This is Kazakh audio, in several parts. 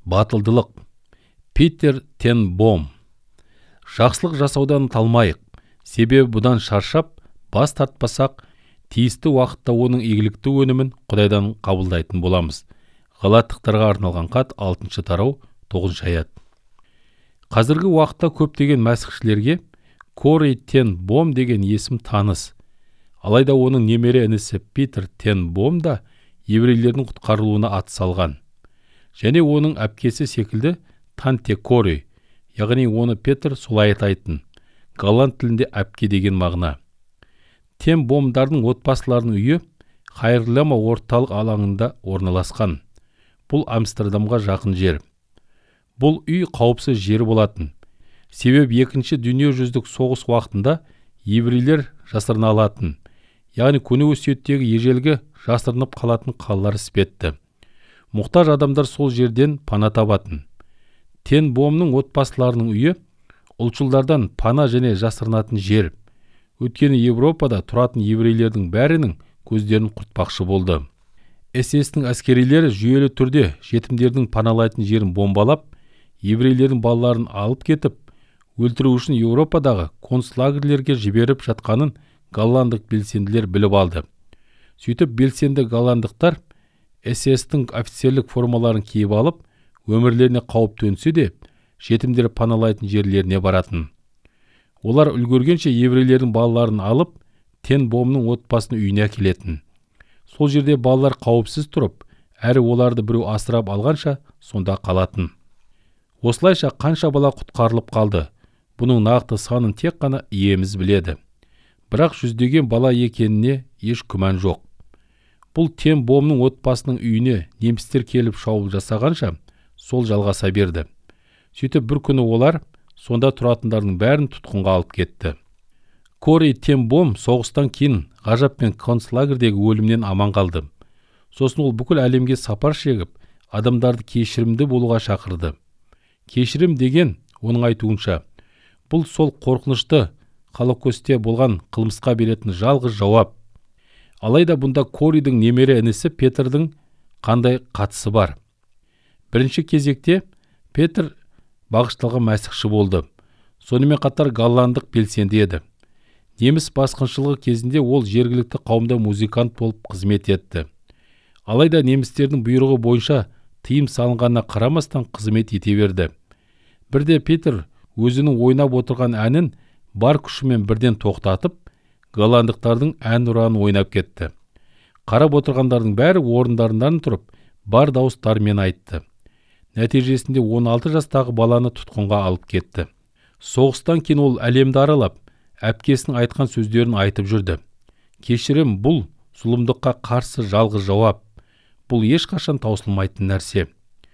Батылдылық. Питер тен Бом. Жақсылық жасаудан талмайық, себебі бұдан шаршап, бас тартпасақ, тиісті уақытта оның игілікті өнімін Құдайдан қабылдайтын боламыз. Галаттықтарға арналған хат 6 тарау 9 аят. Қазіргі уақытта көптеген мәсіхшілерге Корей тен Бом деген есім таныс. Алайда оның немере інісі Питер тен Бом да еврейлердің құтқарылуына атсалған. Және оның әпкесі секілді Танте Корей, яғни оны Петр солай атайтын. Голланд тілінде әпке деген мағына. Тен Бомдардың отбасыларының үйі Хайрлама орталық алаңында орналасқан. Бұл Амстердамға жақын жер. Бұл үй қауіпсіз жер болатын. Себебі 2-ші дүниежүзілік соғыс уақытында еврейлер жасырына алатын. Яғни көне өсиеттегі ежелгі жасырынып қалатын қалалар іспетті. Мұқтаж адамдар сол жерден пана табатын. Тен Бомның отбасыларының үйі ұлтшылдардан пана және жасырынатын жер. Өткені Европада тұратын еврейлердің бәрінің көздерін құртпақшы болды. СС-тің әскерилері жүйелі түрде жетімдердің паналайтын жерін бомбалап, еврейлердің балаларын алып кетіп, өлтіру үшін Европадағы концлагерлерге жіберіп жатқанын голландық белсенділер біліп алды. Сөйтіп белсенді голландықтар СС-тің офицерлік формаларын киіп алып, өмірлеріне қауіп төнсе де, жетімдер паналайтын жерлеріне баратын. Олар үлгергенше еврейлердің балаларын алып, Тен Бомның отбасының үйіне әкелетін. Сол жерде балалар қауіпсіз тұрып, әрі оларды біреу асырап алғанша сонда қалатын. Осылайша қанша бала құтқарылып қалды. Бұның нақты санын тек қана иеміз біледі. Бірақ жүздеген бала екеніне еш күмән жоқ. Бұл Тен Бомның отбасының үйіне немістер келіп шабуыл жасағанша сол жалғаса берді. Сөйтіп бір күні олар сонда тұратындардың бәрін тұтқынға алып кетті. Корей тен Бом соғыстан кейін ғажап пен концлагердегі өлімнен аман қалды. Сосын ол бүкіл әлемге сапар шегіп, адамдарды кешірімді болуға шақырды. Кешірім деген, оның айтуынша, бұл сол қорқынышты Холокосте болған қылмысқа беретін жалғыз жауап. Алайда бұнда Корейдің немере інісі Петрдің қандай қатысы бар? Бірінші кезекте Петр бағышталған мәсіхші болды. Сонымен қатар голландық белсенді еді. Неміс басқыншылығы кезінде ол жергілікті қауымда музыкант болып қызмет етті. Алайда немістердің бұйрығы бойынша тыйым салынғанына қарамастан қызмет ете берді. Бірде Петр өзінің ойнап отырған әнін бар күшімен бірден тоқтатып, голландықтардың ән ұранын ойнап кетті. Қарап отырғандардың бәрі орындарынан тұрып, бар дауыстарымен айтты. Нәтижесінде 16 жастағы баланы тұтқынға алып кетті. Соғыстан кейін ол әлемді аралап, әпкесінің айтқан сөздерін айтып жүрді. Кешірім бұл зұлымдыққа қарсы жалғыз жауап. Бұл ешқашан таусылмайтын нәрсе.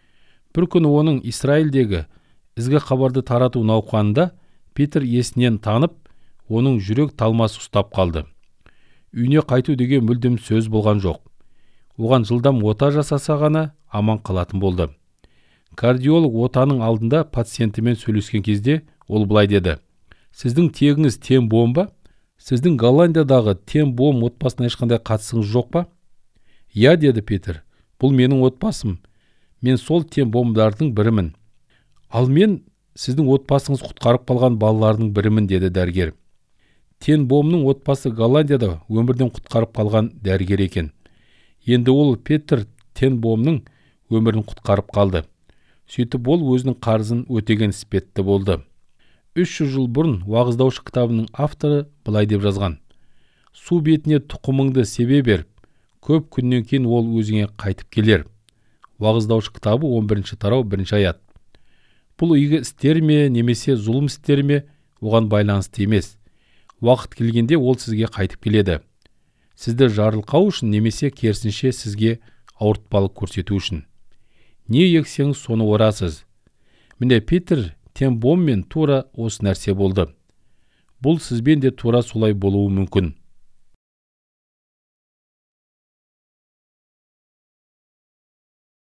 Бір күні оның Израильдегі ізгі хабарды тарату науқанында Петр есінен танып, оның жүрек талмасы ұстап қалды. Үйіне қайту деген мүлдем сөз болған жоқ. Оған жылдам ота жасаса ғана аман қалатын болды. Кардиолог отаның алдында пациентімен сөйлескен кезде ол былай деді: "Сіздің тегіңіз Тен Бом ба? Сіздің Голландиядағы Тен Бом отбасына ешқандай қатысыңыз жоқ па?" "Я", деді Петр. "Бұл менің отбасым. Мен сол Тен Бомдардың бірімін." "Ал мен сіздің отбасыңыз құтқарып қалған балалардың бірімін", деді дәрігер. Тен Бомның отбасы Голландияда өмірден құтқарып қалған дәрігер екен. Енді ол Петр Тен Бомның өмірін құтқарып қалды. Сөйтіп ол өзінің қарызын өтеген іспетті болды. 300 жыл бұрын уағыздаушы кітабының авторы былай деп жазған: "Су бетіне тұқымыңды себе бер, көп күннен кейін ол өзіңе қайтып келер." Уағыздаушы кітабы 11 тарау 1 аят. Бұл игі істер ме немесе зұлым істер ме оған байланысты емес. Уақыт келгенде ол сізге қайтып келеді. Сізді жарылқау үшін немесе керісінше сізге ауыртпалық көрсету үшін. Не ексеңіз соны орасыз. Міне Петр Тен Боммен тура осы нәрсе болды. Бұл сізбен де тура солай болуы мүмкін.